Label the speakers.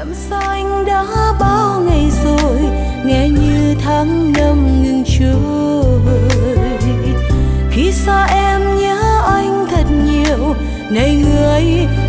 Speaker 1: em xa anh đã bao ngày rồi, nghe như tháng năm ngừng trôi. Khi xa em nhớ anh thật nhiều, này người